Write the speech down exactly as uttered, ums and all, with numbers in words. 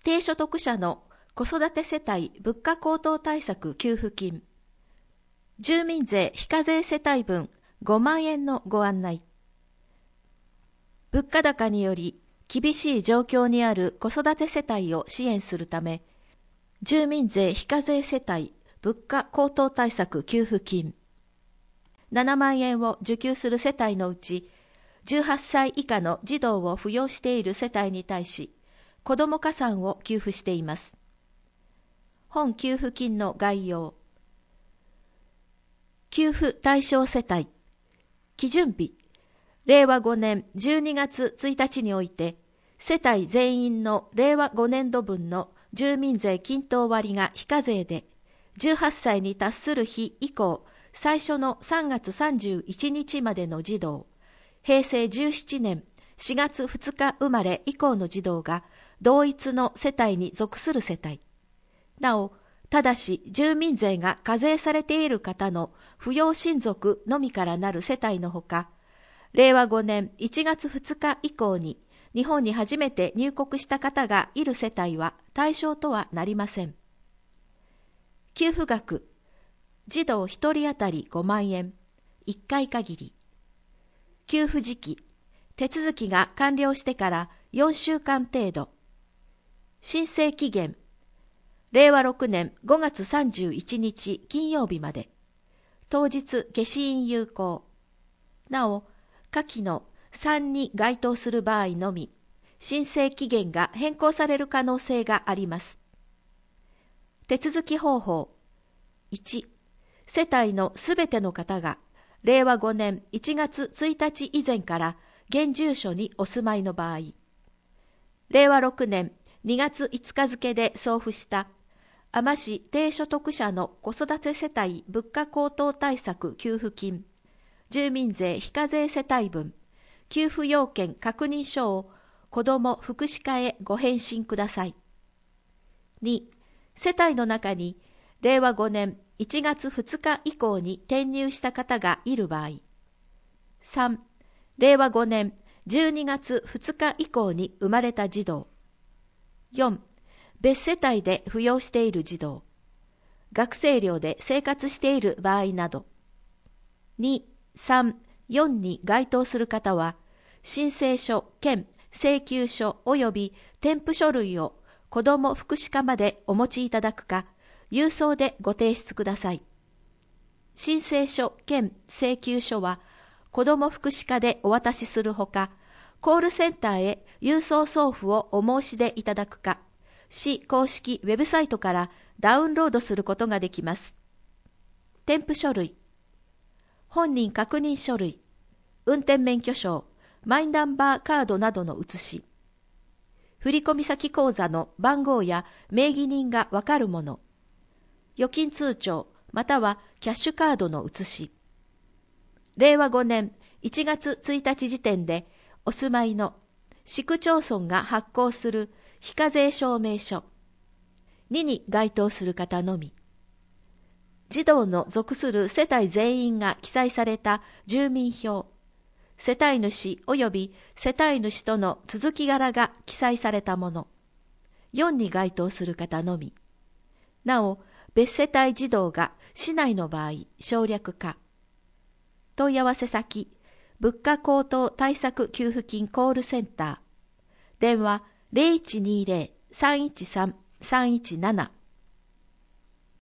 低所得者の子育て世帯物価高騰対策給付金、住民税非課税世帯分ごまんえんのご案内。物価高により厳しい状況にある子育て世帯を支援するため、住民税非課税世帯物価高騰対策給付金ななまんえんを受給する世帯のうち、じゅうはっさい以下の児童を扶養している世帯に対し、子ども加算を給付しています。本給付金の概要。給付対象世帯。基準日。れいわごねんじゅうにがつついたちにおいて、世帯全員のれいわごねんどぶんの住民税均等割が非課税で、じゅうはっさいに達する日以降、最初のさんがつさんじゅういちにちまでの児童、へいせいじゅうななねんしがつふつか生まれ以降の児童が同一の世帯に属する世帯。なお、ただし住民税が課税されている方の扶養親族のみからなる世帯のほか、れいわごねんいちがつふつか以降に日本に初めて入国した方がいる世帯は対象とはなりません。給付額。児童ひとり当たりごまんえん、いっかい限り。給付時期、手続きが完了してからよんしゅうかん程度。申請期限、れいわろくねんごがつさんじゅういちにち金曜日まで。当日消印有効。なお、下記のさんに該当する場合のみ、申請期限が変更される可能性があります。手続き方法。いち、世帯のすべての方が、れいわごねんいちがつついたち以前から現住所にお住まいの場合、れいわろくねんにがついつか付で送付した海士市低所得者の子育て世帯物価高騰対策給付金、住民税非課税世帯分、給付要件確認書を子ども福祉課へご返信ください。に、世帯の中にれいわごねんいちがつふつか以降に転入した方がいる場合。さん、れいわごねんじゅうにがつふつか以降に生まれた児童。よん、別世帯で扶養している児童。学生寮で生活している場合など。に、さん、よんに該当する方は、申請書兼請求書及び添付書類を子ども福祉課までお持ちいただくか、郵送でご提出ください。申請書兼請求書は、子ども福祉課でお渡しするほか、コールセンターへ郵送送付をお申し出いただくか、市公式ウェブサイトからダウンロードすることができます。添付書類。本人確認書類、運転免許証、マイナンバーカードなどの写し。振込先口座の番号や名義人がわかるもの。預金通帳またはキャッシュカードの写し。れいわごねんいちがつついたち時点でお住まいの市区町村が発行する非課税証明書。にに該当する方のみ。児童の属する世帯全員が記載された住民票。世帯主及び世帯主との続き柄が記載されたもの。よんに該当する方のみ。なお、別世帯児童が市内の場合、省略か。問い合わせ先、物価高騰対策給付金コールセンター。電話 ゼロいちにゼロ さんいちさん さんいちなな。